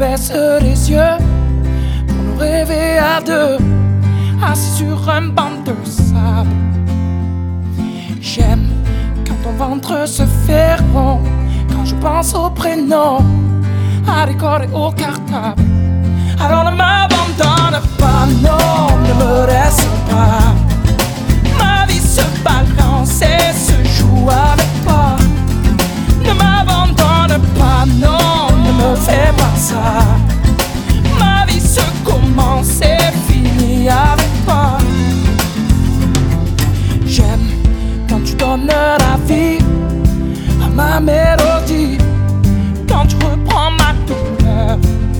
baisse les yeux pour nous rêver à deux, assis sur un banc de sable. J'aime quand ton ventre se fait rond, quand je pense au prénom, à l'école et au cartable. Alors ne m'abandonne pas, non, ne me laisse pas. Ma vie se balance et se joue avec toi. Ne m'abandonne pas, non, ne me fais pas ça. Ma vie se commence et finit avec toi. J'aime quand tu donnes la vie à ma mélodie, quand tu reprends ma douleur.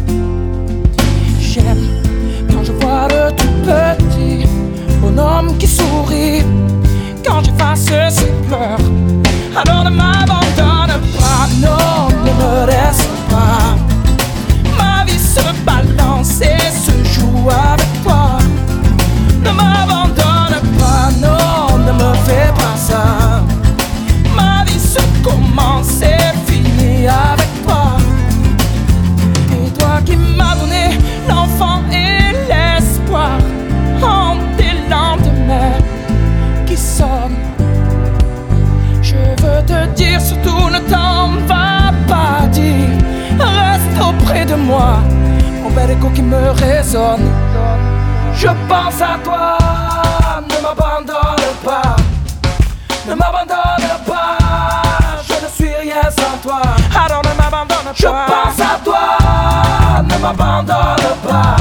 J'aime quand je vois le tout petit bonhomme qui sourit, quand j'efface ses pleurs. Alors ne m'abandonne pas, non, ne me laisse pas. Ma vie se balance et se joue avec toi. Ne m'abandonne pas, non, ne me fais pas ça. Ma vie se commence et finit avec toi. Et toi qui m'as donné l'enfant et l'espoir en tes lendemains qui sonnent. Je veux te dire surtout ne t'en va pas, dis, reste auprès de moi, mon bel écho qui me résonne. Je pense à toi, ne m'abandonne pas, ne m'abandonne pas, je ne suis rien sans toi. Alors ne m'abandonne pas. Je pense à toi, ne m'abandonne pas,